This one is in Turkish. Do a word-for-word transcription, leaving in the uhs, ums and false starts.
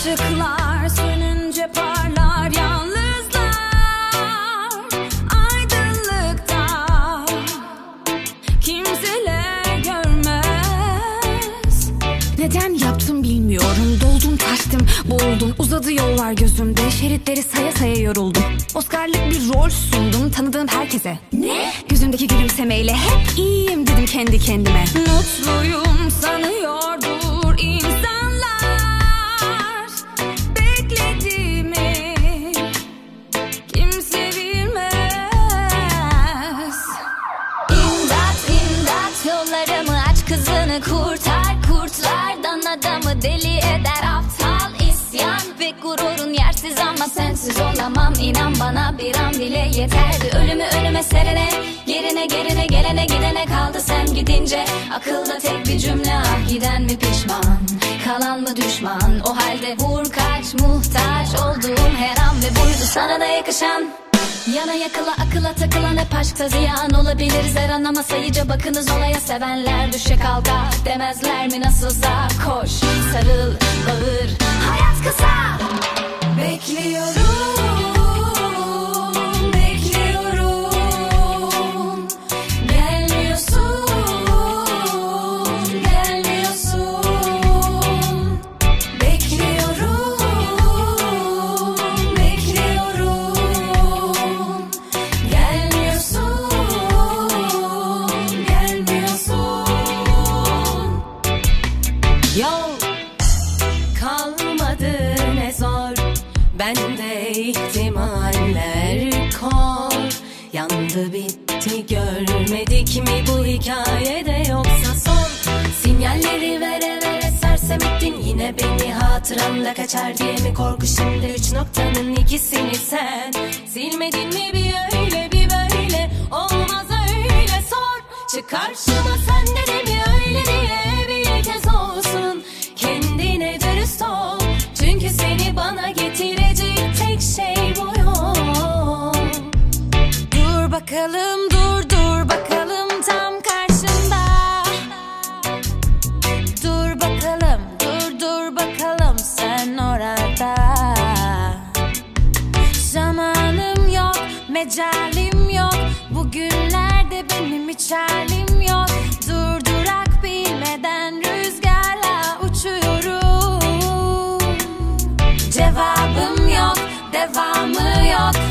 Işıklar sönünce parlar yalnızlar aydınlıkta, kimseler görmez. Neden yaptım bilmiyorum, doldum taştım boğuldum, uzadı yollar gözümde, şeritleri saya saya yoruldum. Oscar'lık bir rol sundum tanıdığım herkese. Ne? Yüzümdeki gülümsemeyle hep iyiyim dedim kendi kendime. Mutluyum sanıyordur insanlar, beklediğimi kimse bilmez. İmdat imdat, yollarımı aç, kızını kurtar, kurtlardan adamı deli eder aptal isyan ve gururun yersiz ama sensiz olamam. İnan bana bir an bile yeterdi, ölümü önüme serene, yerine gerine gelene gidene kaldı sen gidince. Akılda tek bir cümle, ah giden mi pişman, kalan mı düşman? O halde vur kaç, muhtaç olduğum her an ve buydu sana da yakışan. Yana yakıla akıla takılan hep aşkta ziyan olabiliriz her an ama sayıca bakınız olaya, sevenler düşe kalka demezler mi nasılsa. Koş sarıl bağır, hayat kısa. Bekliyorum, bekliyorum, gelmiyorsun, gelmiyorsun. Bekliyorum, bekliyorum, gelmiyorsun, gelmiyorsun. Yol kalmadı ne zor, bende ihtimaller kor. Yandı bitti görmedik mi bu hikayede, yoksa son sinyalleri vere vere sersem ettin yine beni, hatıramda kaçar diye mi korku şimdi? Üç noktanın ikisini sen silmedin mi bir öyle bir böyle, olmaz öyle sor. Çık karşıma sen de mi öyle diye bir kez olsun kendine dürüst ol, çünkü seni bana getirecek tek şey bu yol. Dur bakalım, dur dur bakalım tam karşımda. Dur bakalım, dur dur bakalım sen orada. Zamanım yok, mecalim yok, bugünlerde benim hiç halim yok. Durdurak bilmeden rüzgarla uçuyorum. Cevabım yok, devamı yok,